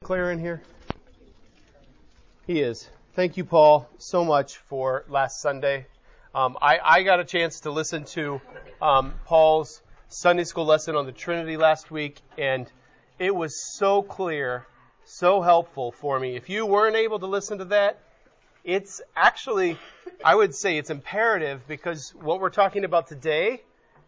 Claire in here? He is. Thank you, Paul, so much for last Sunday. I got a chance to listen to Paul's Sunday school lesson on the Trinity last week, and it was so clear, so helpful for me. If you weren't able to listen to that, it's actually, I would say it's imperative, because what we're talking about today,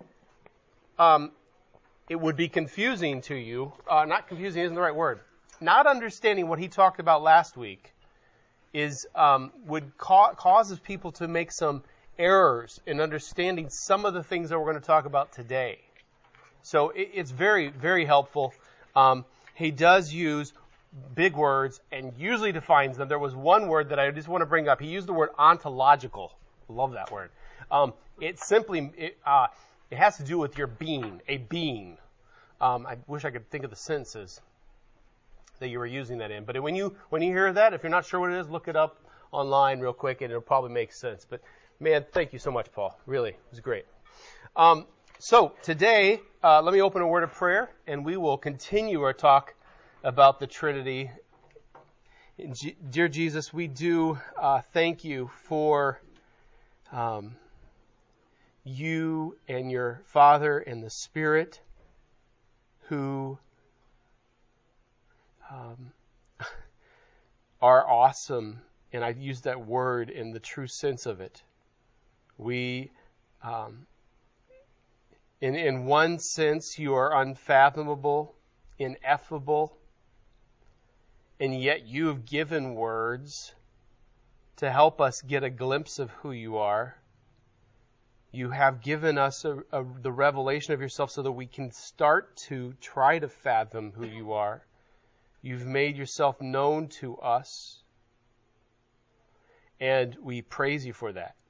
it would be confusing to you. Not confusing isn't the right word. Not understanding what he talked about last week would causes people to make some errors in understanding some of the things that we're going to talk about today. So it's very, very helpful. He does use big words and usually defines them. There was one word that I just want to bring up. He used the word ontological. Love that word. It has to do with your being, a being. I wish I could think of the sentences that you were using that in. But when you hear that, if you're not sure what it is, look it up online real quick, and it'll probably make sense. But man, thank you so much, Paul. Really, it was great. So today, let me open a word of prayer, and we will continue our talk about the Trinity. Dear Jesus, we do thank you for you and your Father and the Spirit who are awesome, and I use that word in the true sense of it. We, in one sense, you are unfathomable, ineffable, and yet you have given words to help us get a glimpse of who you are. You have given us the revelation of yourself so that we can start to try to fathom who you are. You've made yourself known to us, and we praise you for that.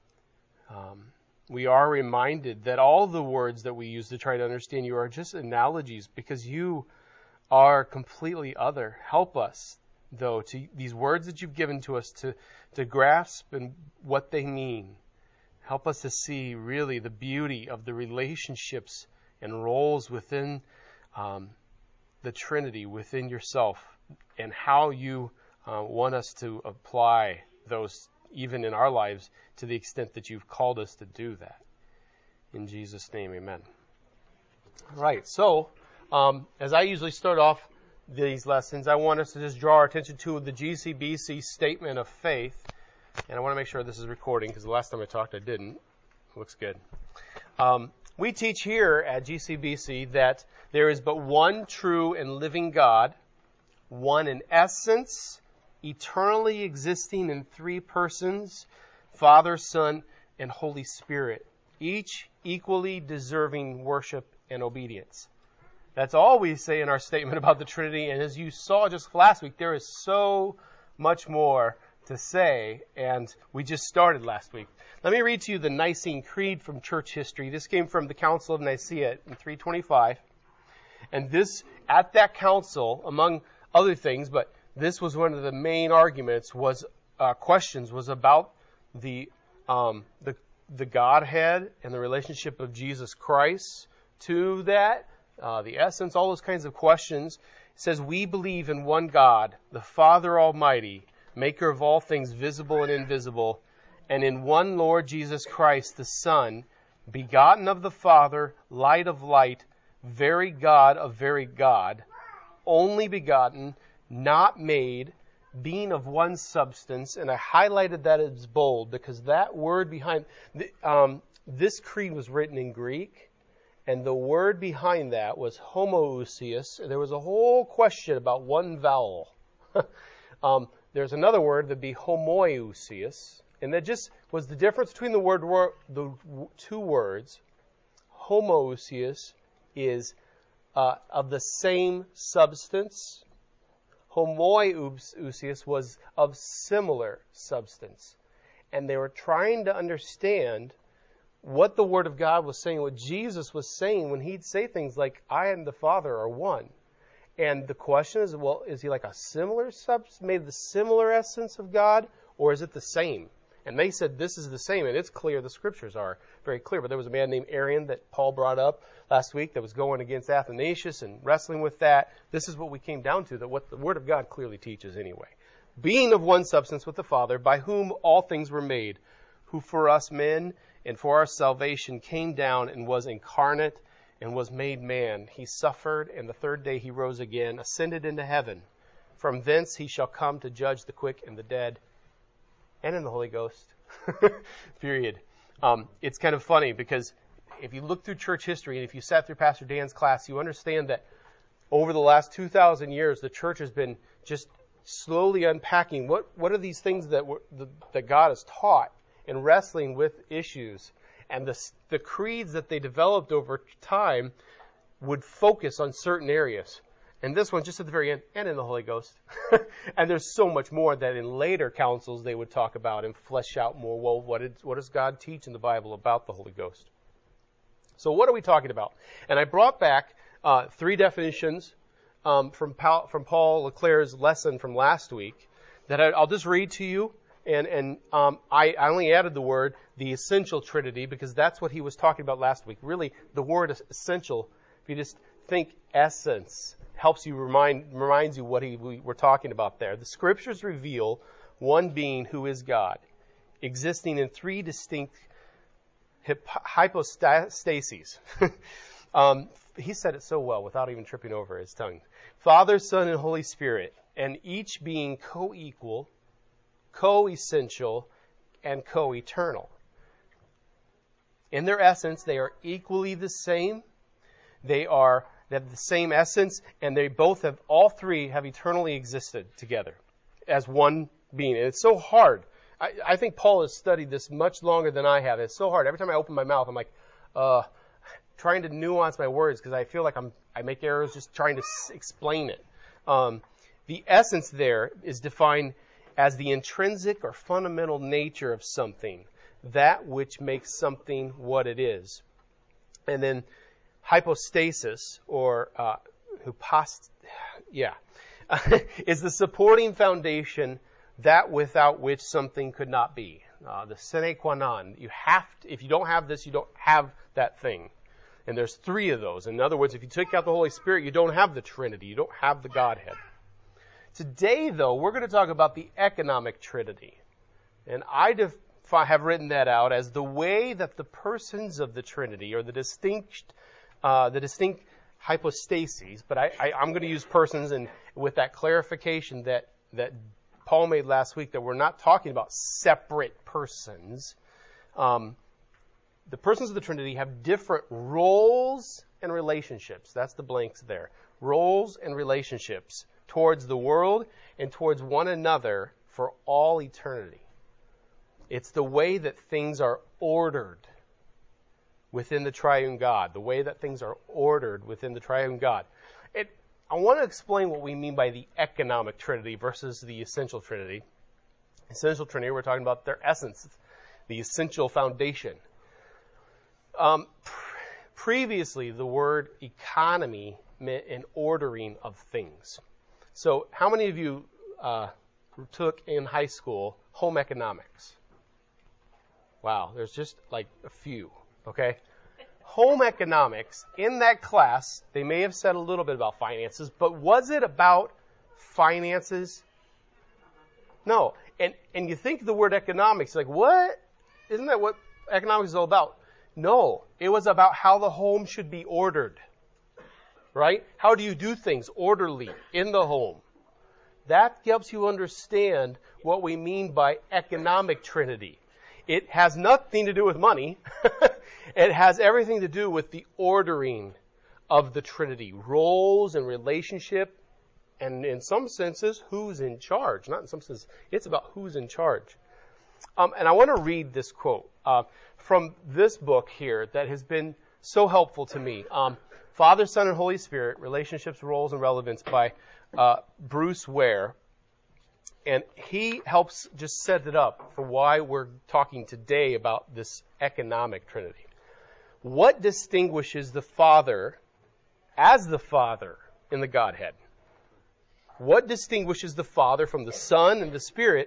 We are reminded that all the words that we use to try to understand you are just analogies, because you are completely other. Help us, though, to these words that you've given to us to grasp and what they mean. Help us to see really the beauty of the relationships and roles within the Trinity, within yourself, and how you want us to apply those even in our lives to the extent that you've called us to do that. In Jesus' name, amen. All right, so as I usually start off these lessons, I want us to just draw our attention to the GCBC statement of faith. And I want to make sure this is recording, because the last time I talked I didn't. It looks good. We teach here at GCBC that there is but one true and living God, one in essence, eternally existing in three persons, Father, Son, and Holy Spirit, each equally deserving worship and obedience. That's all we say in our statement about the Trinity, and as you saw just last week, there is so much more to say, and we just started last week. Let me read to you the Nicene Creed from church history. This came from the Council of Nicaea in 325. And this, at that council, among other things, but this was one of the main arguments, was about the Godhead and the relationship of Jesus Christ to that, the essence, all those kinds of questions. It says, we believe in one God, the Father Almighty, maker of all things visible and invisible, and in one Lord Jesus Christ, the Son, begotten of the Father, light of light, very God of very God, only begotten, not made, being of one substance. And I highlighted that as bold because that word behind this creed was written in Greek, and the word behind that was homoousios. There was a whole question about one vowel. There's another word that'd be homoousios, and that just was the difference between the two words. Homoousios is of the same substance. Homoousios was of similar substance. And they were trying to understand what the Word of God was saying, what Jesus was saying when he'd say things like, I and the Father are one. And the question is, well, is he like a similar substance, made the similar essence of God, or is it the same? And they said this is the same, and it's clear, the scriptures are very clear. But there was a man named Arian that Paul brought up last week that was going against Athanasius and wrestling with that. This is what we came down to, that what the Word of God clearly teaches anyway. Being of one substance with the Father, by whom all things were made, who for us men and for our salvation came down and was incarnate and was made man. He suffered, and the third day he rose again, ascended into heaven. From thence he shall come to judge the quick and the dead, and in the Holy Ghost. Period. It's kind of funny because if you look through church history, and if you sat through Pastor Dan's class, you understand that over the last 2,000 years, the church has been just slowly unpacking what are these things that God has taught, and wrestling with issues. And the creeds that they developed over time would focus on certain areas. And this one, just at the very end, and in the Holy Ghost. And there's so much more that in later councils they would talk about and flesh out more. Well, what does God teach in the Bible about the Holy Ghost? So what are we talking about? And I brought back 3 definitions from Paul LeClaire's lesson from last week that I'll just read to you. And I only added the word, the essential Trinity, because that's what he was talking about last week. Really, the word essential, if you just think essence, helps you reminds you what we were talking about there. The Scriptures reveal one being who is God, existing in 3 distinct hypostases. He said it so well without even tripping over his tongue. Father, Son, and Holy Spirit, and each being co-equal, co-essential, and co-eternal. In their essence, they are equally the same. They have the same essence, and all 3 have eternally existed together as one being. And it's so hard. I think Paul has studied this much longer than I have. It's so hard. Every time I open my mouth, I'm like, trying to nuance my words because I feel like I make errors just trying to explain it. The essence there is defined as the intrinsic or fundamental nature of something, that which makes something what it is. And then hypostasis, or is the supporting foundation, that without which something could not be. The sine qua non. If you don't have this, you don't have that thing. And there's 3 of those. In other words, if you take out the Holy Spirit, you don't have the Trinity. You don't have the Godhead. Today, though, we're going to talk about the economic Trinity. And I have written that out as the way that the persons of the Trinity, or the distinct hypostases, but I'm going to use persons, and with that clarification that Paul made last week, that we're not talking about separate persons. The persons of the Trinity have different roles and relationships. That's the blanks there. Roles and relationships towards the world and towards one another for all eternity. It's the way that things are ordered within the triune God. The way that things are ordered within the triune God. I want to explain what we mean by the economic Trinity versus the essential Trinity. Essential Trinity, we're talking about their essence, the essential foundation. Previously, the word economy meant an ordering of things. So how many of you took in high school home economics? Wow, there's just like a few, okay? Home economics, in that class, they may have said a little bit about finances, but was it about finances? No. And you think the word economics, like, what? Isn't that what economics is all about? No. It was about how the home should be ordered. Right? How do you do things orderly in the home? That helps you understand what we mean by economic Trinity. It has nothing to do with money. It has everything to do with the ordering of the Trinity. Roles and relationship, and in some senses, who's in charge. Not in some senses. It's about who's in charge. And I want to read this quote from this book here that has been so helpful to me. Father, Son, and Holy Spirit, Relationships, Roles, and Relevance by Bruce Ware. And he helps just set it up for why we're talking today about this economic Trinity. What distinguishes the Father as the Father in the Godhead? What distinguishes the Father from the Son and the Spirit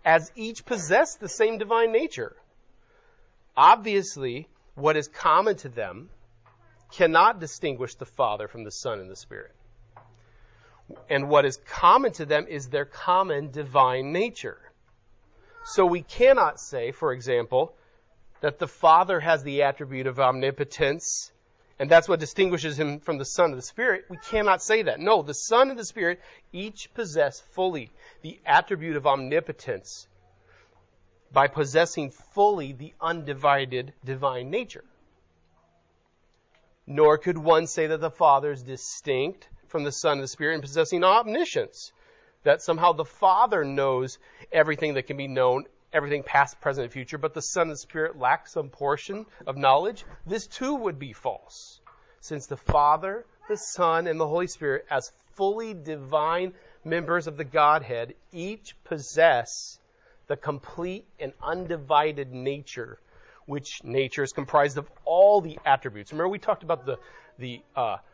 as each possess the same divine nature. Obviously, what is common to them cannot distinguish the Father from the Son and the Spirit. And what is common to them is their common divine nature. So we cannot say, for example, that the Father has the attribute of omnipotence, and that's what distinguishes him from the Son and the Spirit. We cannot say that. No, the Son and the Spirit each possess fully the attribute of omnipotence by possessing fully the undivided divine nature. Nor could one say that the Father is distinct from the Son and the Spirit in possessing omniscience, that somehow the Father knows everything that can be known, everything past, present, and future, but the Son and the Spirit lack some portion of knowledge. This too would be false, since the Father, the Son, and the Holy Spirit, as fully divine members of the Godhead, each possess the complete and undivided nature, which nature is comprised of all the attributes. Remember we talked about the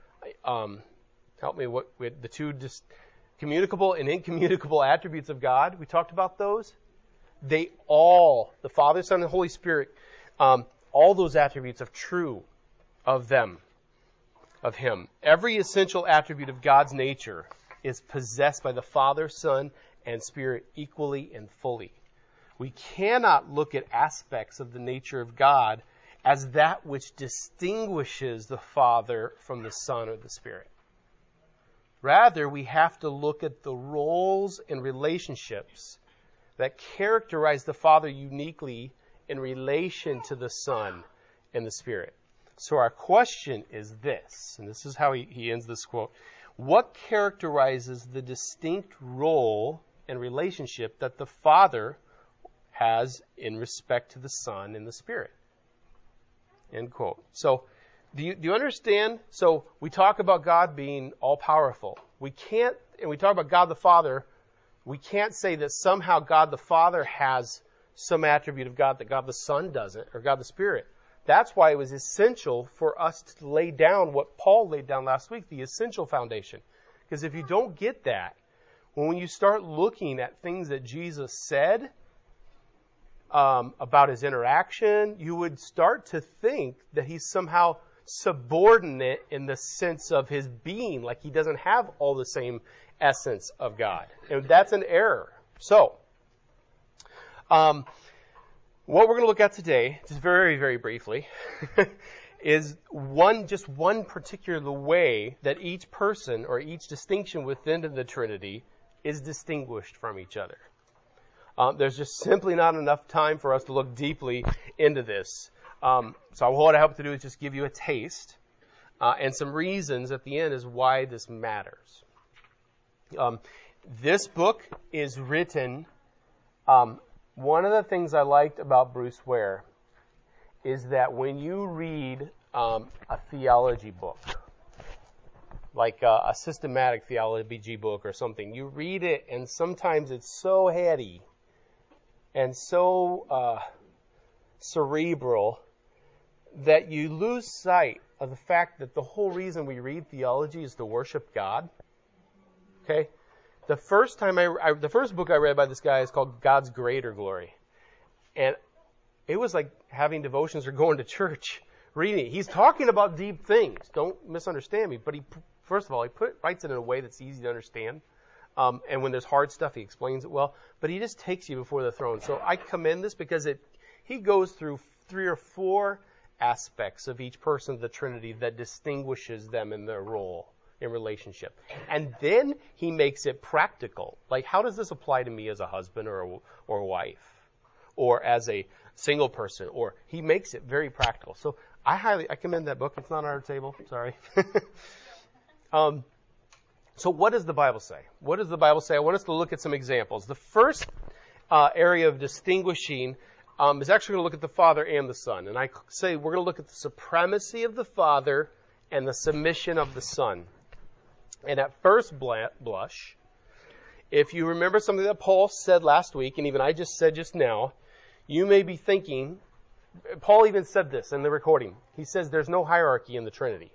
two communicable and incommunicable attributes of God. We talked about those. They all, the Father, Son, and Holy Spirit, all those attributes are true of them, of Him. Every essential attribute of God's nature is possessed by the Father, Son, and Spirit equally and fully. We cannot look at aspects of the nature of God as that which distinguishes the Father from the Son or the Spirit. Rather, we have to look at the roles and relationships that characterize the Father uniquely in relation to the Son and the Spirit. So our question is this, and this is how he ends this quote. What characterizes the distinct role and relationship that the Father has in respect to the Son and the Spirit? End quote. So, do you understand? So, we talk about God being all-powerful. We can't, and we talk about God the Father, we can't say that somehow God the Father has some attribute of God that God the Son doesn't, or God the Spirit. That's why it was essential for us to lay down what Paul laid down last week, the essential foundation. Because if you don't get that, when you start looking at things that Jesus said about his interaction, you would start to think that he's somehow subordinate in the sense of his being, like he doesn't have all the same essence of God. And that's an error. So, what we're going to look at today, just very, very briefly, is just one particular way that each person or each distinction within the Trinity is distinguished from each other. There's just simply not enough time for us to look deeply into this. So what I hope to do is just give you a taste and some reasons at the end as why this matters. This book is written, one of the things I liked about Bruce Ware is that when you read a theology book, like a systematic theology book or something, you read it and sometimes it's so heady and so cerebral that you lose sight of the fact that the whole reason we read theology is to worship God. Okay? The first book I read by this guy is called God's Greater Glory. And it was like having devotions or going to church, reading it. He's talking about deep things. Don't misunderstand me. But first of all, he writes it in a way that's easy to understand. And when there's hard stuff, he explains it well. But he just takes you before the throne. So I commend this because he goes through 3 or 4 aspects of each person of the Trinity that distinguishes them in their role in relationship. And then he makes it practical. Like, how does this apply to me as a husband or a wife? Or as a single person? Or he makes it very practical. So I commend that book. It's not on our table. Sorry. So what does the Bible say? What does the Bible say? I want us to look at some examples. The first area of distinguishing is actually going to look at the Father and the Son. And I say we're going to look at the supremacy of the Father and the submission of the Son. And at first blush, if you remember something that Paul said last week, and even I just said just now, you may be thinking, Paul even said this in the recording. He says there's no hierarchy in the Trinity.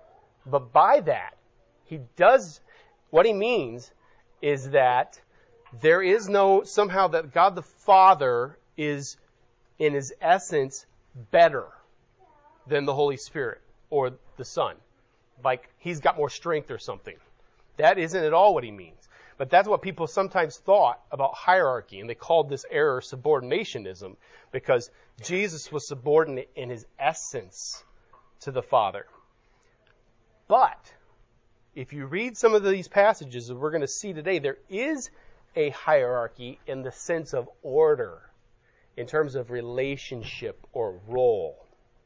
But by that, what he means is that There is no, somehow that God the Father is, in his essence, better than the Holy Spirit or the Son. Like, he's got more strength or something. That isn't at all what he means. But that's what people sometimes thought about hierarchy, and they called this error subordinationism, because Jesus was subordinate in his essence to the Father. But if you read some of these passages that we're going to see today, there is a hierarchy in the sense of order, in terms of relationship or role.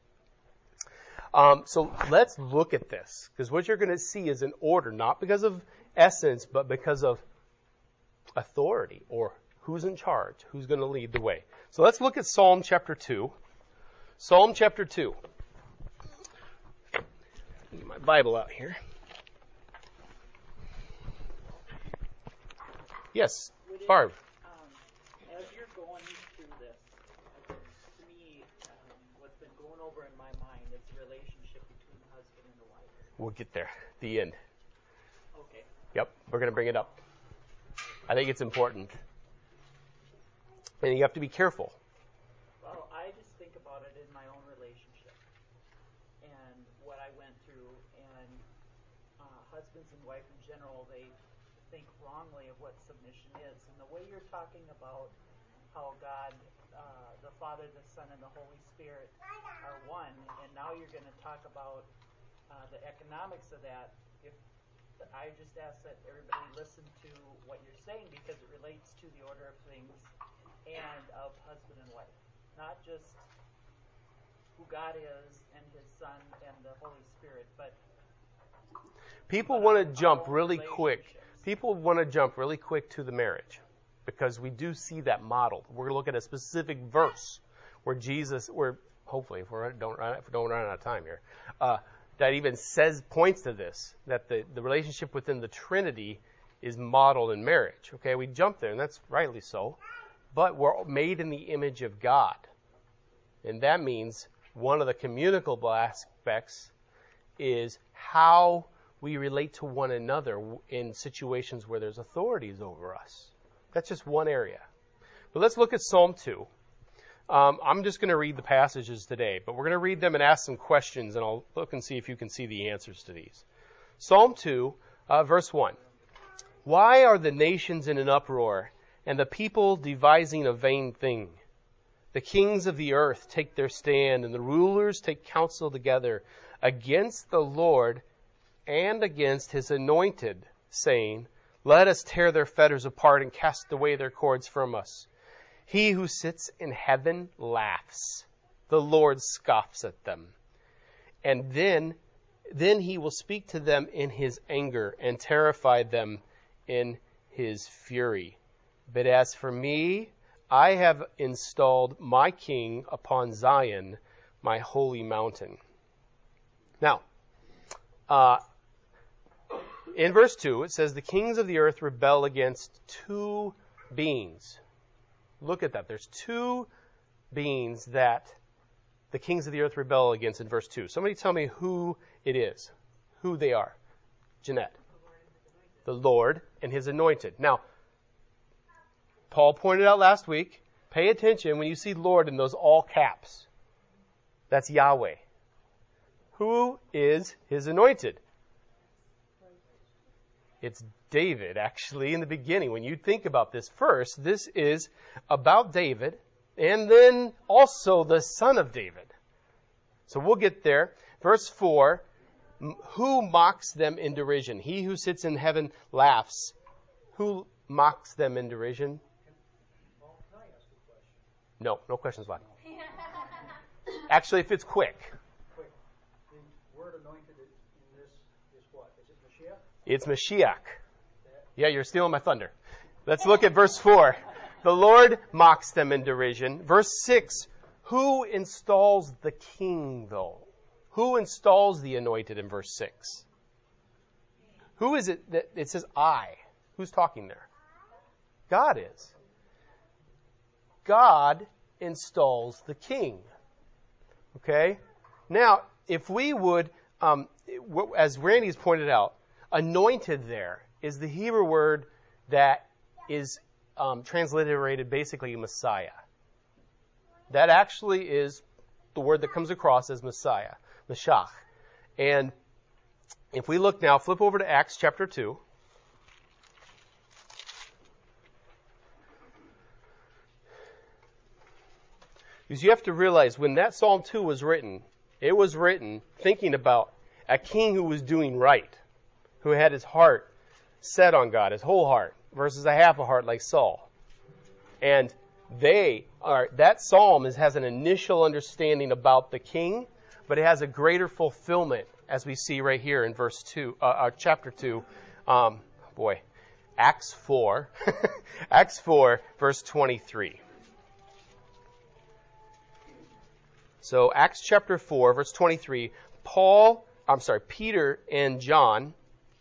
So let's look at this, because what you're going to see is an order, not because of essence, but because of authority, or who's in charge, who's going to lead the way. So let's look at Psalm chapter 2. Psalm chapter 2. Get my Bible out here. Yes, Barb. As you're going through this, to me, what's been going over in my mind is the relationship between the husband and the wife. We'll get there. The end. Okay. Yep, we're going to bring it up. I think it's important. And you have to be careful. Well, I just think about it in my own relationship and what I went through. And husbands and wife in general, they think wrongly of what submission is. And the way you're talking about how God, the Father, the Son, and the Holy Spirit are one, and now you're going to talk about the economics of that. If I just ask that everybody listen to what you're saying, because it relates to the order of things and of husband and wife, not just who God is and his Son and the Holy Spirit, but people want to jump really quick. People want to jump really quick to the marriage, because we do see that modeled. We're going to look at a specific verse where Jesus, where hopefully if we don't run out of time here, that even points to this, that the relationship within the Trinity is modeled in marriage. Okay, we jump there, and that's rightly so. But we're made in the image of God. And that means one of the communicable aspects is how we relate to one another in situations where there's authorities over us. That's just one area. But let's look at Psalm 2. I'm just going to read the passages today, but we're going to read them and ask some questions, and I'll look and see if you can see the answers to these. Psalm 2, verse 1. Why are the nations in an uproar, and the people devising a vain thing? The kings of the earth take their stand, and the rulers take counsel together against the Lord and against his anointed, saying, let us tear their fetters apart and cast away their cords from us. He who sits in heaven laughs. The Lord scoffs at them. And then he will speak to them in his anger and terrify them in his fury. But as for me, I have installed my king upon Zion, my holy mountain. Now, in verse 2, it says, the kings of the earth rebel against two beings. Look at that. There's two beings that the kings of the earth rebel against in verse 2. Somebody tell me who it is, who they are. Jeanette. The Lord and his anointed. Now, Paul pointed out last week, pay attention when you see Lord in those all caps. That's Yahweh. Who is his anointed? It's David, actually, in the beginning. When you think about this first, this is about David, and then also the son of David. So we'll get there. Verse 4, who mocks them in derision? He who sits in heaven laughs. Who mocks them in derision? Well, can I ask a question? No questions left. Actually, if it's quick. Quick. The word anointed in this is what? Is it Mashiach? It's Mashiach. Yeah, you're stealing my thunder. Let's look at verse 4. The Lord mocks them in derision. Verse 6. Who installs the king, though? Who installs the anointed in verse 6? Who is it that it says I? Who's talking there? God is. God installs the king. Okay? Now, if we would, as Randy's pointed out, anointed there is the Hebrew word that is transliterated basically Messiah. That actually is the word that comes across as Messiah, Mashiach. And if we look now, flip over to Acts chapter 2. Because you have to realize when that Psalm 2 was written, it was written thinking about a king who was doing right, who had his heart set on God, his whole heart, versus a half a heart like Saul. And that psalm has an initial understanding about the king, but it has a greater fulfillment, as we see right here in chapter 2, Acts 4, Acts 4, verse 23. So Acts chapter 4, verse 23, Peter and John,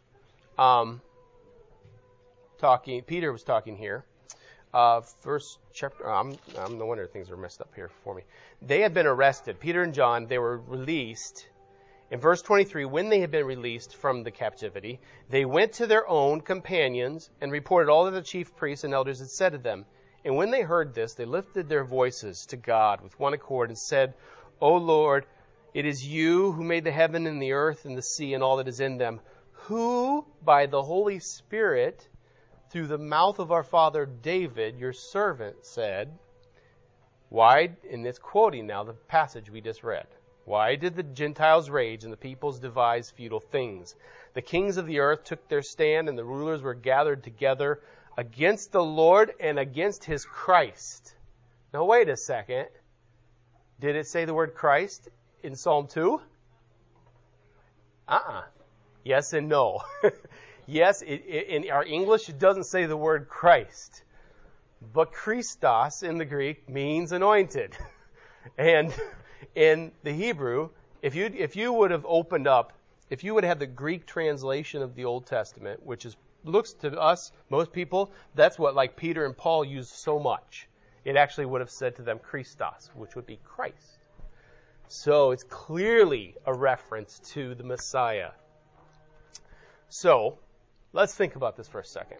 Peter was talking here. First chapter, I'm no wonder things are messed up here for me. They had been arrested. Peter and John, they were released. In verse 23, when they had been released from the captivity, they went to their own companions and reported all that the chief priests and elders had said to them. And when they heard this, they lifted their voices to God with one accord and said, O Lord, it is you who made the heaven and the earth and the sea and all that is in them, who by the Holy Spirit, through the mouth of our father David, your servant, said, why, and it's quoting now the passage we just read, why did the Gentiles rage and the peoples devise futile things? The kings of the earth took their stand and the rulers were gathered together against the Lord and against his Christ. Now wait a second. Did it say the word Christ in Psalm 2? Yes and no. Yes, in our English it doesn't say the word Christ. But Christos in the Greek means anointed. And in the Hebrew, if you would have opened up, if you would have the Greek translation of the Old Testament, which looks to us, most people, that's what like Peter and Paul use so much. It actually would have said to them Christos, which would be Christ. So it's clearly a reference to the Messiah. So let's think about this for a second.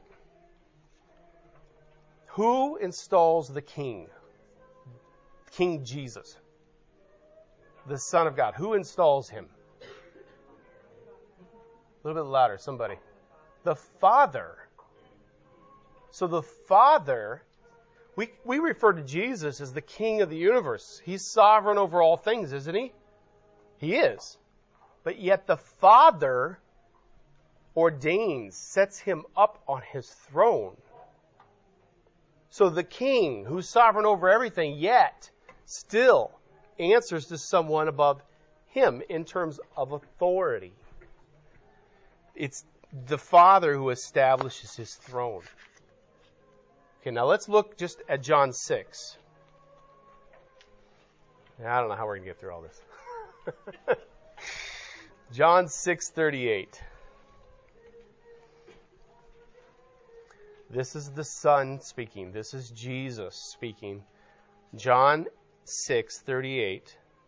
Who installs the king? King Jesus, the Son of God. Who installs him? A little bit louder, somebody. The Father. So the Father, we refer to Jesus as the King of the universe. He's sovereign over all things, isn't he? He is. But yet the Father ordains, sets him up on his throne. So the King, who's sovereign over everything, yet still answers to someone above him in terms of authority. It's the Father who establishes his throne. Okay, now let's look just at John 6. I don't know how we're going to get through all this. John 6:38. This is the Son speaking. This is Jesus speaking. John 6:38.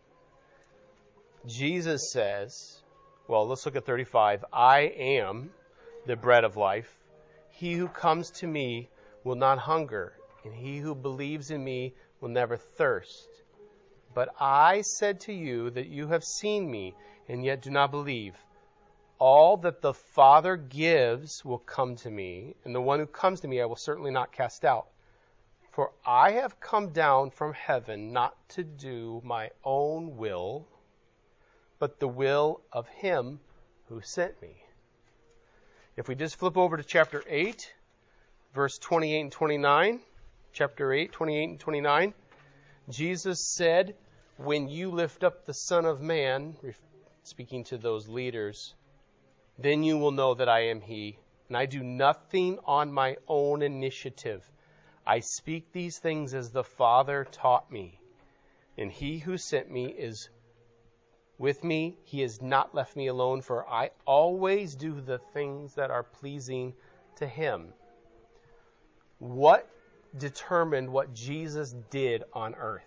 Jesus says, well, let's look at 35. I am the bread of life. He who comes to me will not hunger, and he who believes in me will never thirst. But I said to you that you have seen me, and yet do not believe. All that the Father gives will come to me, and the one who comes to me I will certainly not cast out. For I have come down from heaven not to do my own will, but the will of him who sent me. If we just flip over to chapter 8, verse 28 and 29, chapter 8, 28 and 29, Jesus said, when you lift up the Son of Man, speaking to those leaders, then you will know that I am he, and I do nothing on my own initiative. I speak these things as the Father taught me, and he who sent me is with me. He has not left me alone, for I always do the things that are pleasing to him. What determined what Jesus did on earth?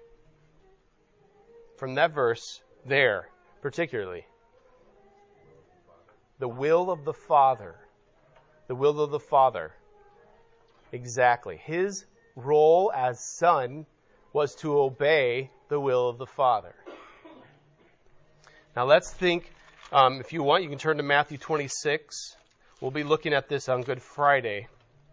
From that verse there, particularly, the will of the Father. The will of the Father. Exactly. His role as Son was to obey the will of the Father. Now let's think, if you want, you can turn to Matthew 26. We'll be looking at this on Good Friday.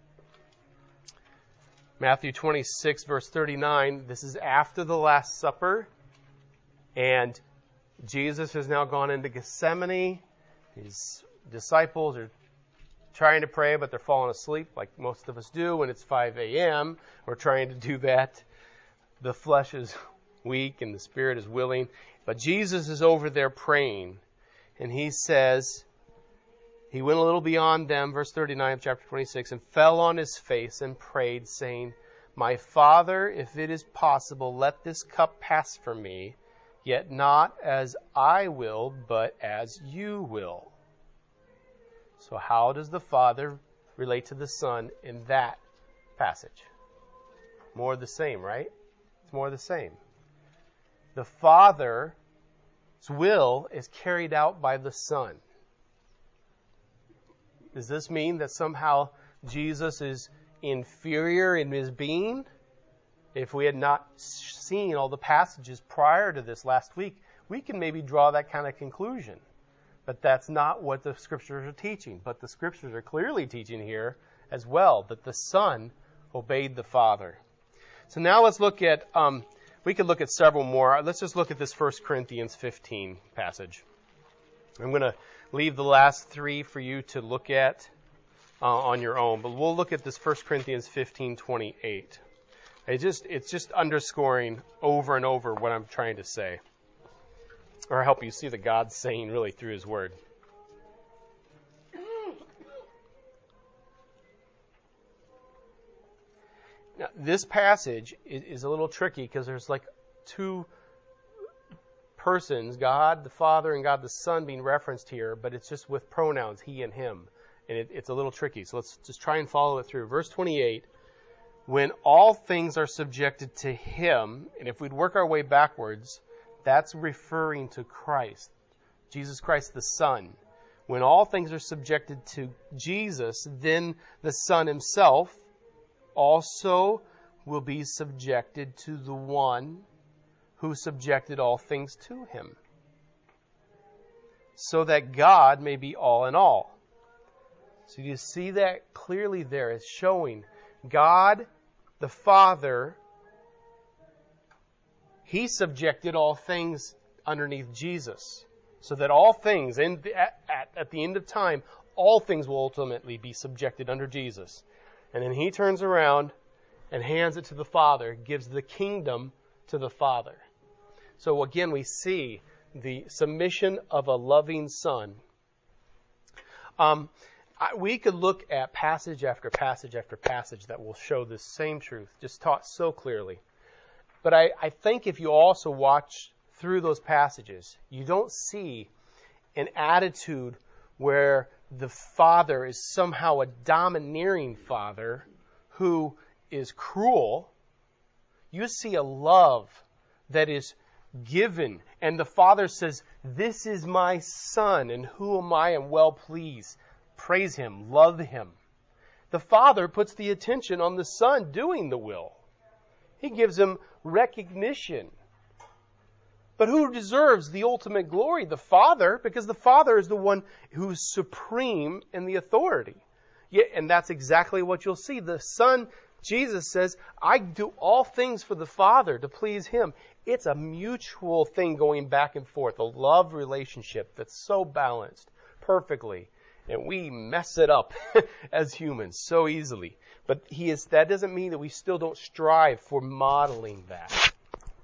Matthew 26, verse 39. This is after the Last Supper. And Jesus has now gone into Gethsemane. His disciples are trying to pray, but they're falling asleep like most of us do when it's 5 a.m. We're trying to do that. The flesh is weak and the spirit is willing. But Jesus is over there praying. And he says, he went a little beyond them, verse 39 of chapter 26, and fell on his face and prayed, saying, My Father, if it is possible, let this cup pass from me, yet not as I will, but as you will. So how does the Father relate to the Son in that passage? More of the same, right? It's more of the same. The Father's will is carried out by the Son. Does this mean that somehow Jesus is inferior in his being? If we had not seen all the passages prior to this last week, we can maybe draw that kind of conclusion. But that's not what the Scriptures are teaching. But the Scriptures are clearly teaching here as well that the Son obeyed the Father. So now let's look at, we could look at several more. Let's just look at this 1 Corinthians 15 passage. I'm going to leave the last three for you to look at on your own. But we'll look at this 1 Corinthians 15:28. It's just underscoring over and over what I'm trying to say. Or help you see the God's saying really through His Word. Now, this passage is a little tricky because there's like two persons, God the Father and God the Son, being referenced here, but it's just with pronouns, he and him. And it's a little tricky. So let's just try and follow it through. Verse 28, when all things are subjected to him, and if we'd work our way backwards, that's referring to Christ, Jesus Christ the Son. When all things are subjected to Jesus, then the Son himself also will be subjected to the one who subjected all things to him, so that God may be all in all. So you see that clearly there. It's showing God the Father, he subjected all things underneath Jesus, so that all things, at the end of time, all things will ultimately be subjected under Jesus. And then he turns around and hands it to the Father, gives the kingdom to the Father. So again, we see the submission of a loving Son. We could look at passage after passage after passage that will show this same truth, just taught so clearly. But I think if you also watch through those passages, you don't see an attitude where the Father is somehow a domineering Father who is cruel. You see a love that is given, and the Father says, this is my Son, in whom I am well pleased. Praise him, love him. The Father puts the attention on the Son doing the will. He gives him recognition. But who deserves the ultimate glory? The Father, because the Father is the one who's supreme in the authority. Yeah, and that's exactly what you'll see. The Son, Jesus says, I do all things for the Father to please him. It's a mutual thing going back and forth, a love relationship that's so balanced perfectly. And we mess it up as humans so easily. But that doesn't mean that we still don't strive for modeling that.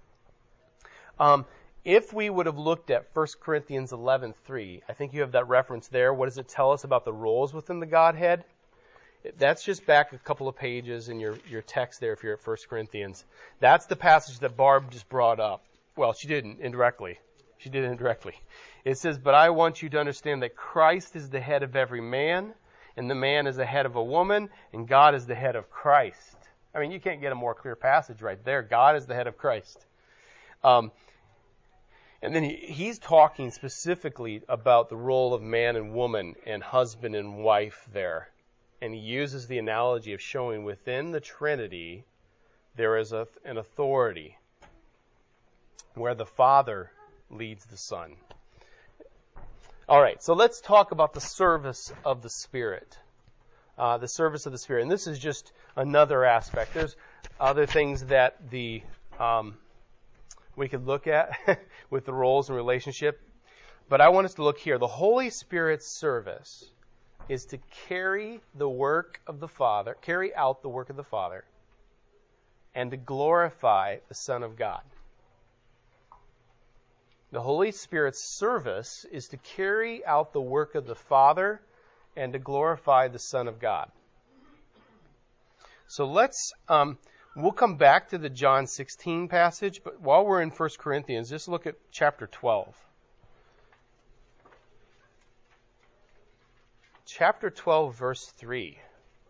If we would have looked at 1 Corinthians 11:3, I think you have that reference there. What does it tell us about the roles within the Godhead? That's just back a couple of pages in your text there if you're at 1 Corinthians. That's the passage that Barb just brought up. Well, she didn't indirectly. She did indirectly. It says, but I want you to understand that Christ is the head of every man, and the man is the head of a woman, and God is the head of Christ. I mean, you can't get a more clear passage right there. God is the head of Christ. And then he's talking specifically about the role of man and woman and husband and wife there. And he uses the analogy of showing within the Trinity there is an authority where the Father leads the Son. All right, so let's talk about the service of the Spirit. The service of the Spirit. And this is just another aspect. There's other things that we could look at with the roles and relationship. But I want us to look here. The Holy Spirit's service is to carry the work of the Father, carry out the work of the Father, and to glorify the Son of God. The Holy Spirit's service is to carry out the work of the Father and to glorify the Son of God. So we'll come back to the John 16 passage, but while we're in 1 Corinthians, just look at chapter 12. Chapter 12, verse 3.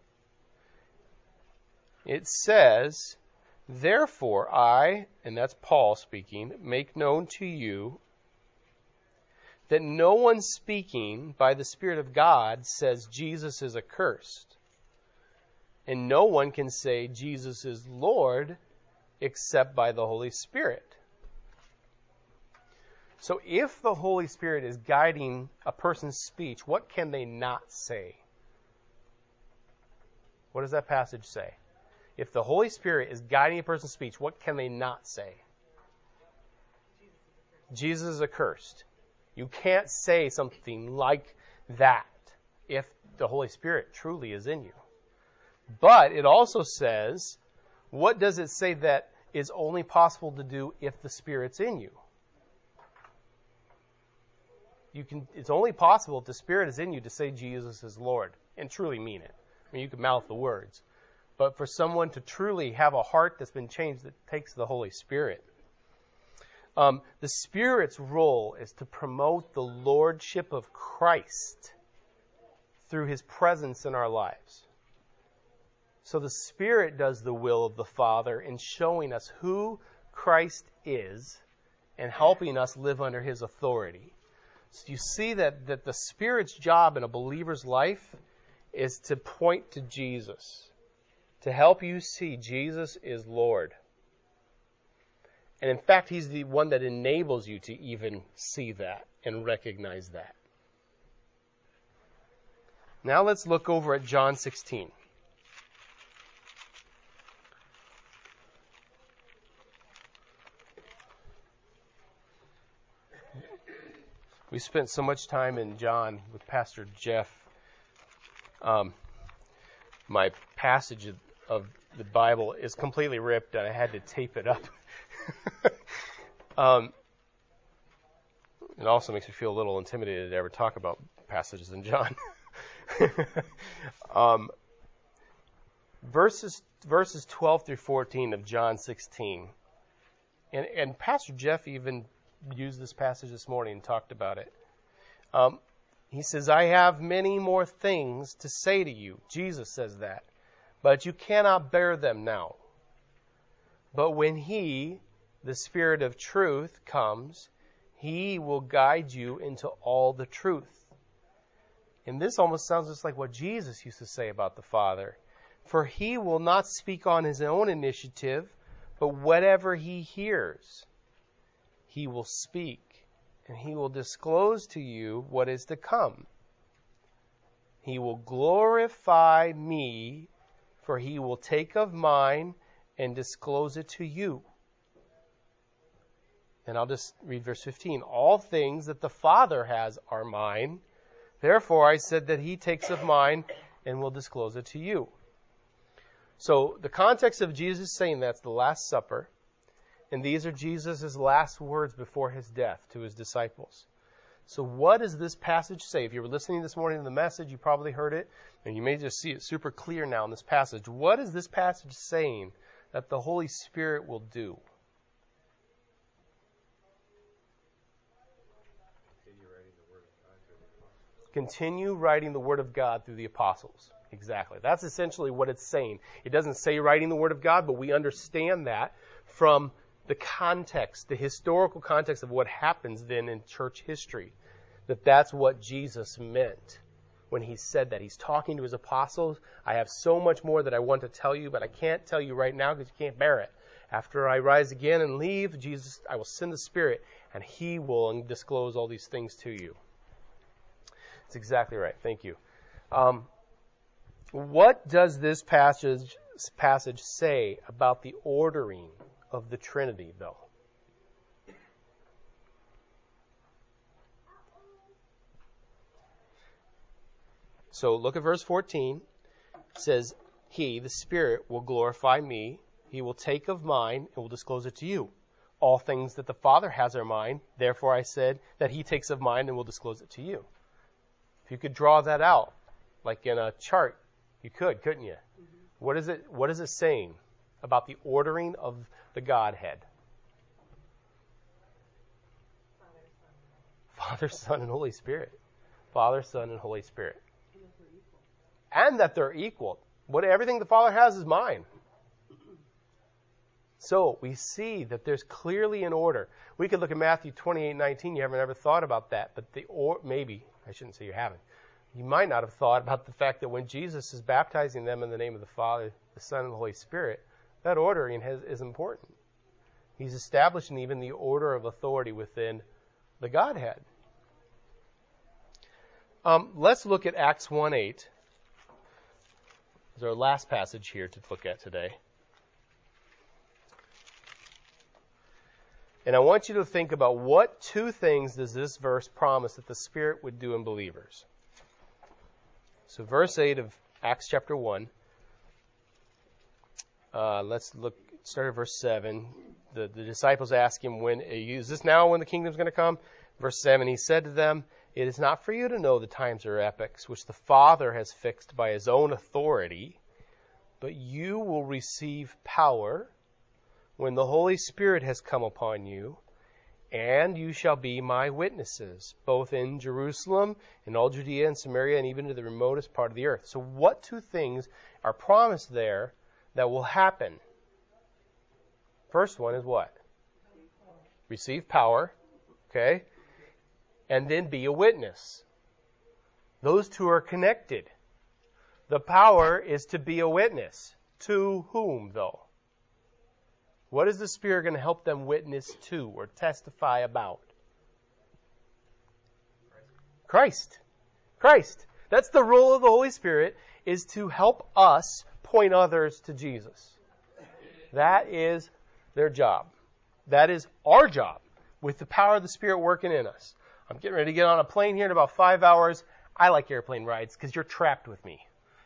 It says, "Therefore I," and that's Paul speaking, "make known to you that no one speaking by the Spirit of God says Jesus is accursed. And no one can say Jesus is Lord except by the Holy Spirit." So if the Holy Spirit is guiding a person's speech, what can they not say? What does that passage say? If the Holy Spirit is guiding a person's speech, what can they not say? Jesus is accursed. You can't say something like that if the Holy Spirit truly is in you. But it also says, what does it say that is only possible to do if the Spirit's in you? It's only possible if the Spirit is in you to say Jesus is Lord and truly mean it. I mean, you can mouth the words. But for someone to truly have a heart that's been changed, it takes the Holy Spirit. The Spirit's role is to promote the lordship of Christ through His presence in our lives. So the Spirit does the will of the Father in showing us who Christ is and helping us live under His authority. So you see that the Spirit's job in a believer's life is to point to Jesus, to help you see Jesus is Lord. And in fact, He's the one that enables you to even see that and recognize that. Now let's look over at John 16. We spent so much time in John with Pastor Jeff. My passage of the Bible is completely ripped, and I had to tape it up. It also makes me feel a little intimidated to ever talk about passages in John. Verses 12 through 14 of John 16. And Pastor Jeff even used this passage this morning and talked about it. He says, "I have many more things to say to you." Jesus says that. "But you cannot bear them now. But when He, the Spirit of truth, comes, He will guide you into all the truth." And this almost sounds just like what Jesus used to say about the Father. "For He will not speak on His own initiative, but whatever He hears, He will speak, and He will disclose to you what is to come. He will glorify Me, for He will take of mine and disclose it to you." And I'll just read verse 15. "All things that the Father has are mine. Therefore I said that He takes of mine and will disclose it to you." So the context of Jesus saying that's the Last Supper. And these are Jesus' last words before His death to His disciples. So what does this passage say? If you were listening this morning to the message, you probably heard it, and you may just see it super clear now in this passage. What is this passage saying that the Holy Spirit will do? Continue writing the Word of God through the apostles. Exactly. That's essentially what it's saying. It doesn't say writing the Word of God, but we understand that from the context, the historical context of what happens then in church history, that's what Jesus meant when he said that. He's talking to his apostles. I have so much more that I want to tell you, but I can't tell you right now because you can't bear it. After I rise again and leave, Jesus, I will send the Spirit, and he will disclose all these things to you. That's exactly right. Thank you. What does this passage say about the ordering of the Trinity, though? So look at verse 14. It says, he, the Spirit, will glorify me. He will take of mine and will disclose it to you. All things that the Father has are mine. Therefore I said that he takes of mine and will disclose it to you. If you could draw that out, like in a chart, you could, couldn't you? Mm-hmm. What is it saying about the ordering of the Godhead? Father, Son, and Holy Spirit. Father, Son, and Holy Spirit. And that they're equal. Everything the Father has is mine. So we see that there's clearly an order. We could look at Matthew 28:19. You haven't ever thought about that, but maybe I shouldn't say you haven't. You might not have thought about the fact that when Jesus is baptizing them in the name of the Father, the Son, and the Holy Spirit, that ordering is important. He's establishing even the order of authority within the Godhead. Let's look at Acts 1:8. This is our last passage here to look at today. And I want you to think about what two things does this verse promise that the Spirit would do in believers. So verse 8 of Acts chapter 1. Let's start at verse 7. The disciples ask him, is this now when the kingdom's going to come? Verse 7, he said to them, it is not for you to know the times or epochs which the Father has fixed by his own authority, but you will receive power when the Holy Spirit has come upon you, and you shall be my witnesses, both in Jerusalem, in all Judea and Samaria, and even to the remotest part of the earth. So what two things are promised there that will happen? First one is what? Receive power, okay? And then be a witness. Those two are connected. The power is to be a witness. To whom, though? What is the Spirit going to help them witness to or testify about? Christ. Christ. That's the role of the Holy Spirit, is to help us point others to Jesus. That is their job. That is our job, with the power of the Spirit working in us. I'm getting ready to get on a plane here in about 5 hours. I like airplane rides because you're trapped with me.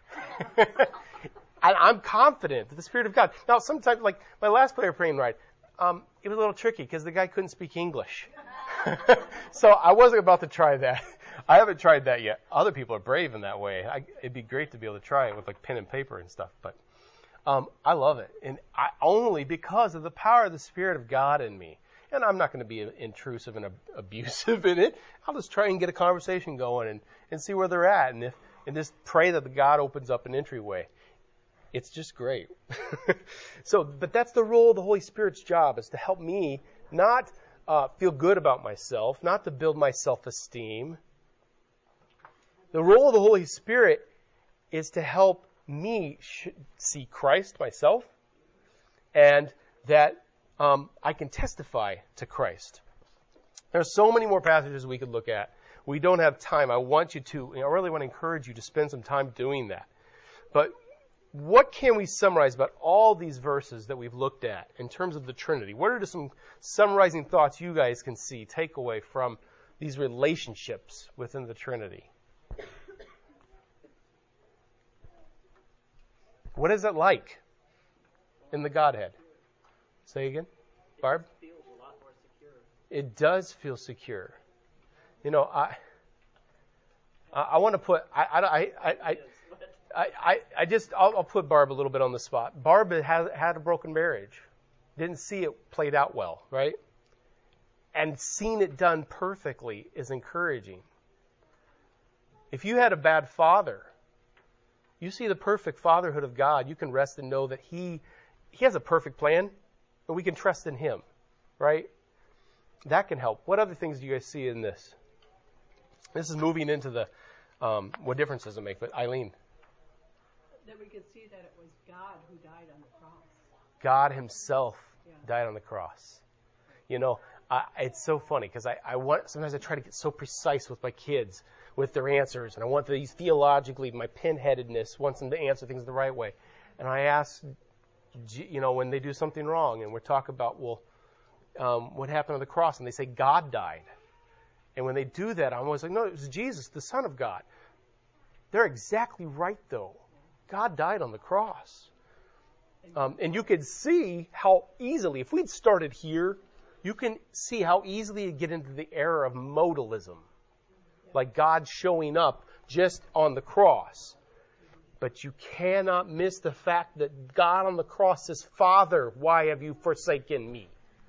I'm confident that the Spirit of God. Now, sometimes, like my last airplane ride, it was a little tricky because the guy couldn't speak English. So I wasn't about to try that. I haven't tried that yet. Other people are brave in that way. It'd be great to be able to try it with like pen and paper and stuff. But I love it, and only because of the power of the Spirit of God in me. And I'm not going to be intrusive and abusive in it. I'll just try and get a conversation going and see where they're at, and just pray that the God opens up an entryway. It's just great. But that's the role of the Holy Spirit's job, is to help me not feel good about myself, not to build my self-esteem. The role of the Holy Spirit is to help me see Christ myself, and that I can testify to Christ. There are so many more passages we could look at. We don't have time. I really want to encourage you to spend some time doing that. But what can we summarize about all these verses that we've looked at in terms of the Trinity? What are just some summarizing thoughts you guys can take away from these relationships within the Trinity? What is it like in the Godhead? Say again, Barb? It feels a lot more secure. It does feel secure. You know, I want to put I'll put Barb a little bit on the spot. Barb had a broken marriage, didn't see it played out well, right? And seeing it done perfectly is encouraging. If you had a bad father, you see the perfect fatherhood of God, you can rest and know that He has a perfect plan, and we can trust in Him, right? That can help. What other things do you guys see in this? This is moving into the What difference does it make? But Eileen, That we could see that it was God who died on the cross. God himself died on the cross. You know, it's so funny because sometimes I try to get so precise with my kids with their answers, and I want these theologically, my pinheadedness wants them to answer things the right way. And I ask, when they do something wrong, and we talk about, what happened on the cross? And they say, God died. And when they do that, I'm always like, no, it was Jesus, the Son of God. They're exactly right, though. God died on the cross. And you can see how easily, if we'd started here, you can see how easily you get into the error of modalism. Like God showing up just on the cross. But you cannot miss the fact that God on the cross says, Father, why have you forsaken me?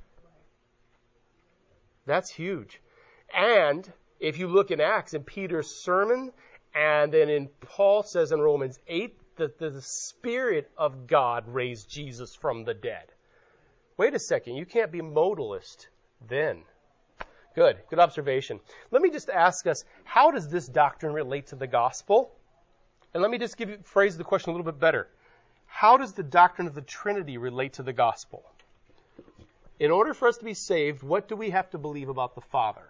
That's huge. And if you look in Acts, in Peter's sermon, and then in Paul says in Romans 8, that the Spirit of God raised Jesus from the dead. Wait a second, you can't be modalist then. Good observation. Let me just ask us, how does this doctrine relate to the gospel? And let me just phrase the question a little bit better. How does the doctrine of the Trinity relate to the gospel? In order for us to be saved, what do we have to believe about the Father?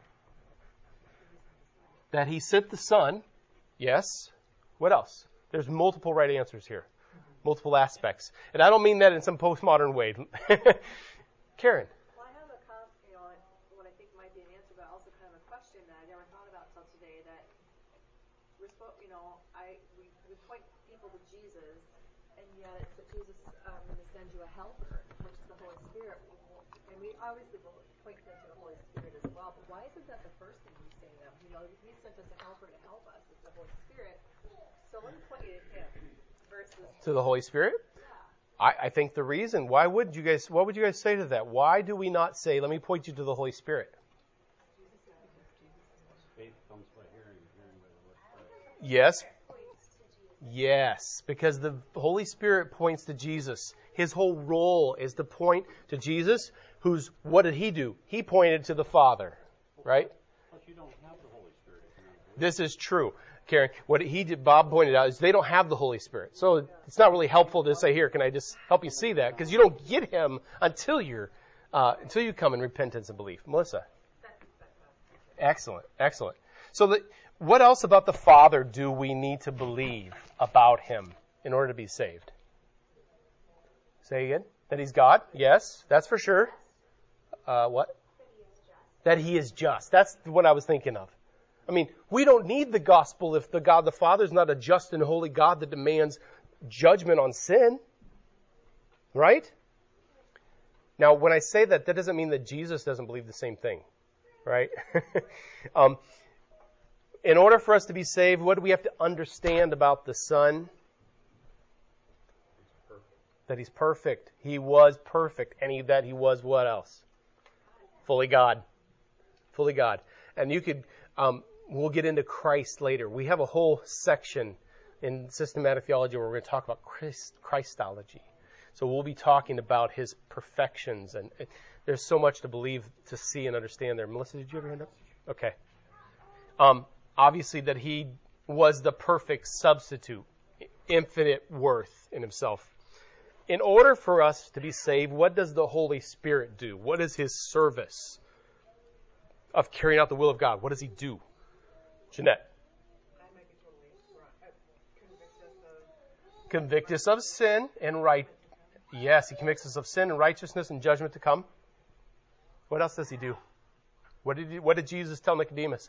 That he sent the Son. Yes. What else? There's multiple right answers here. Multiple aspects. And I don't mean that in some postmodern way. Karen. Well, I have what I think might be an answer, but also kind of a question that I never thought about until today, that we're supposed, we point people to Jesus, and yet it's that Jesus is going to send you a helper, which is the Holy Spirit. And we obviously will point them to the Holy Spirit as well, but why isn't that the first thing we say to them? He sent us a helper to help us. It's the Holy Spirit. So let me point you to him versus to the Holy Spirit? Yeah. I think the reason, what would you guys say to that? Why do we not say, let me point you to the Holy Spirit? Faith comes by hearing, hearing by the word of God. Yes. Yes, because the Holy Spirit points to Jesus. His whole role is to point to Jesus, what did he do? He pointed to the Father, right? But you don't have the Holy Spirit. This is true. Karen, what Bob pointed out is they don't have the Holy Spirit. So it's not really helpful to say, here, can I just help you see that? Because you don't get him until you come in repentance and belief. Melissa? Excellent. So what else about the Father do we need to believe about him in order to be saved? Say again? That he's God? Yes, that's for sure. What? That he is just. That's what I was thinking of. I mean, we don't need the gospel if the God the Father is not a just and holy God that demands judgment on sin. Right? Now, when I say that doesn't mean that Jesus doesn't believe the same thing. Right? In order for us to be saved, what do we have to understand about the Son? That he's perfect. He was perfect. And that he was what else? Fully God. Fully God. And you could... we'll get into Christ later. We have a whole section in systematic theology where we're going to talk about Christology. So we'll be talking about his perfections, and there's so much to believe, to see, and understand there. Melissa, did you have your hand up? Okay. Obviously that he was the perfect substitute, infinite worth in himself. In order for us to be saved, what does the Holy Spirit do? What is his service of carrying out the will of God? What does he do? Jeanette. Convict us of sin and right. Yes, he convicts us of sin and righteousness and judgment to come. What else does he do? What did Jesus tell Nicodemus?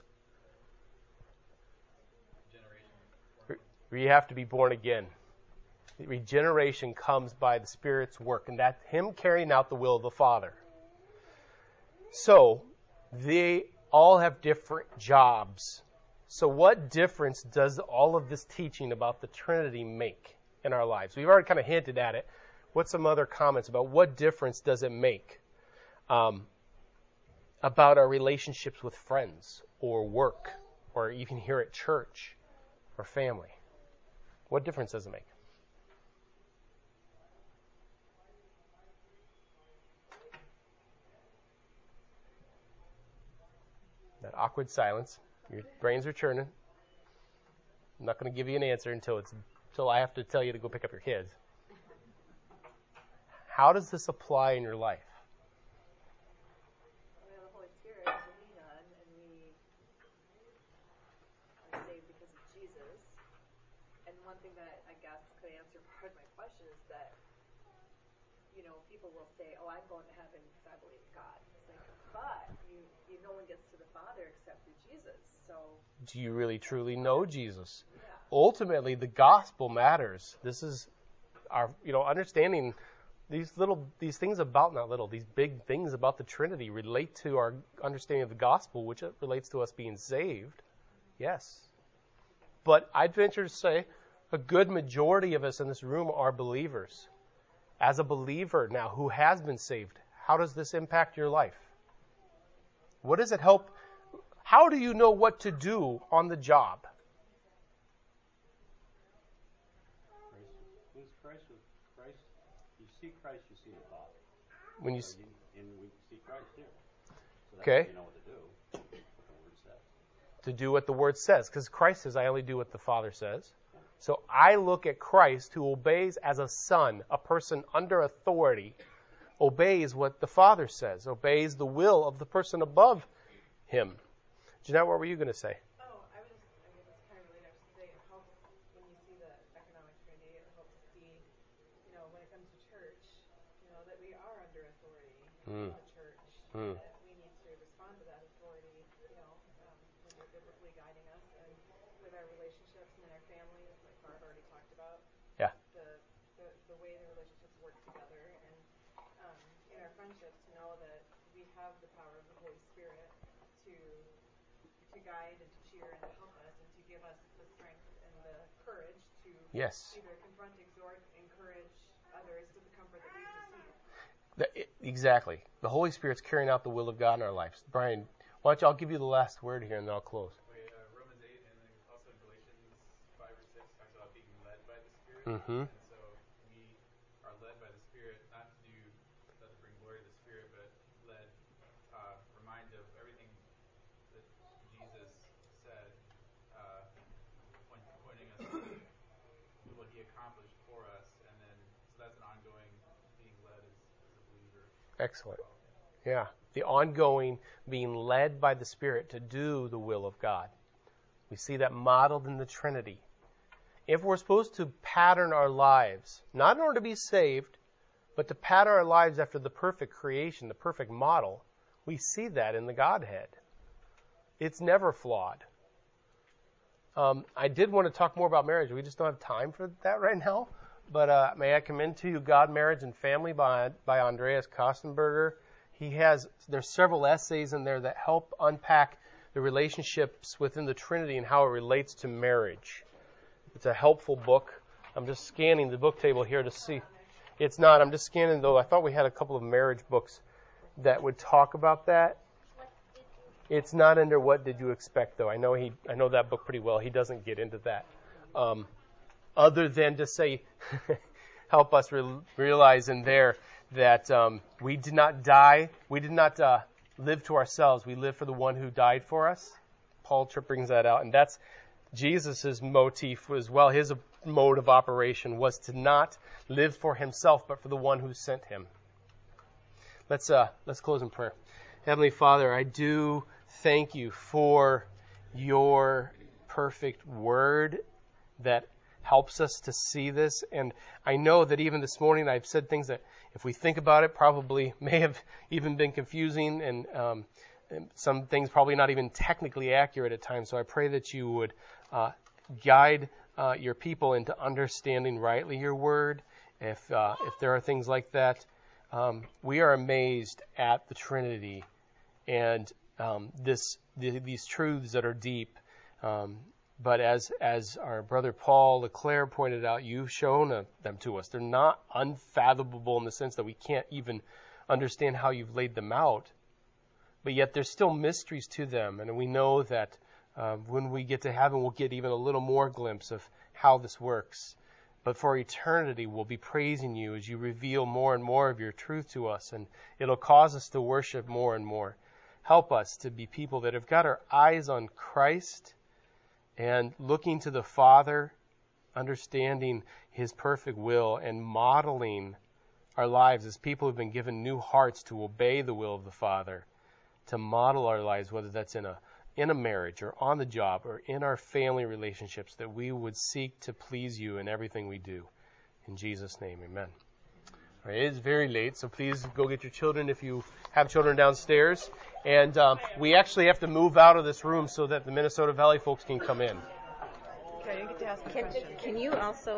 You have to be born again. Regeneration comes by the Spirit's work, and that's him carrying out the will of the Father. So, they all have different jobs. So what difference does all of this teaching about the Trinity make in our lives? We've already kind of hinted at it. What's some other comments about what difference does it make about our relationships with friends or work or even here at church or family? What difference does it make? That awkward silence. Your brains are churning. I'm not going to give you an answer until I have to tell you to go pick up your kids. How does this apply in your life? We have the Holy Spirit to lean on, and we are saved because of Jesus. And one thing that I guess could answer part of my question is that, people will say, "Oh, I'm going to heaven because I believe in God." It's like, but no one gets to the Father except through Jesus. So, do you really truly know Jesus? Yeah. Ultimately, the gospel matters. This is our, understanding these things about, not little, these big things about the Trinity relate to our understanding of the gospel, which relates to us being saved. Yes. But I'd venture to say a good majority of us in this room are believers. As a believer now who has been saved, how does this impact your life? What does it help? How do you know what to do on the job? Christ, you see Christ, you see the Father. When you And we see Christ here. So that's okay. how you know what to do, what the Word says. To do what the Word says, because Christ says, I only do what the Father says. So I look at Christ, who obeys as a son, a person under authority, obeys what the Father says, obeys the will of the person above him. Jeanette, what were you going to say? Oh, it's kind of related. I was say it helps when you see the economic trinity. It helps see, when it comes to church, that we are under authority in the church. That we need to respond to that authority, when they're biblically guiding us, and with our relationships and in our families, like Barb already talked about. Yeah. The way the relationships work together, and in our friendships, to know that we have the power of the Holy Spirit to guide and to cheer and to help us and to give us the strength and the courage to either confront, exhort, encourage others to the comfort that we've received. Exactly. The Holy Spirit's carrying out the will of God in our lives. Brian, why don't I'll give you the last word here and then I'll close. Romans 8 and then also in Galatians 5 or 6 talks about being led by the Spirit. Mm-hmm. And so we are led by the Spirit, not to bring glory to the Spirit, but led, reminded of everything that Jesus said, pointing us to what he accomplished for us. And then, so that's an ongoing being led as a believer. Excellent. Yeah. The ongoing being led by the Spirit to do the will of God. We see that modeled in the Trinity. If we're supposed to pattern our lives, not in order to be saved, but to pattern our lives after the perfect creation, the perfect model, we see that in the Godhead. It's never flawed. I did want to talk more about marriage. We just don't have time for that right now. But may I commend to you God, Marriage, and Family by Andreas Kostenberger. There's several essays in there that help unpack the relationships within the Trinity and how it relates to marriage. It's a helpful book. I'm just scanning the book table here to see. It's not. I'm just scanning, though. I thought we had a couple of marriage books that would talk about that. It's not under What Did You Expect, though. I know that book pretty well. He doesn't get into that. Other than to say, help us realize in there that we did not die. We did not live to ourselves. We live for the one who died for us. Paul Tripp brings that out. And that's Jesus' motif as well. His mode of operation was to not live for himself, but for the one who sent him. Let's close in prayer. Heavenly Father, I do thank you for your perfect word that helps us to see this. And I know that even this morning I've said things that, if we think about it, probably may have even been confusing and some things probably not even technically accurate at times. So I pray that you would guide your people into understanding rightly your word. If there are things like that, we are amazed at the Trinity and these truths that are deep. But as our brother Paul LeClaire pointed out, you've shown them to us. They're not unfathomable in the sense that we can't even understand how you've laid them out. But yet there's still mysteries to them. And we know that when we get to heaven, we'll get even a little more glimpse of how this works. But for eternity, we'll be praising you as you reveal more and more of your truth to us. And it'll cause us to worship more and more. Help us to be people that have got our eyes on Christ and looking to the Father, understanding His perfect will, and modeling our lives as people who've been given new hearts to obey the will of the Father, to model our lives, whether that's in a marriage or on the job or in our family relationships, that we would seek to please you in everything we do. In Jesus' name, amen. All right, it is very late, so please go get your children if you have children downstairs. And we actually have to move out of this room so that the Minnesota Valley folks can come in. Okay, I didn't get to ask a question. Can you also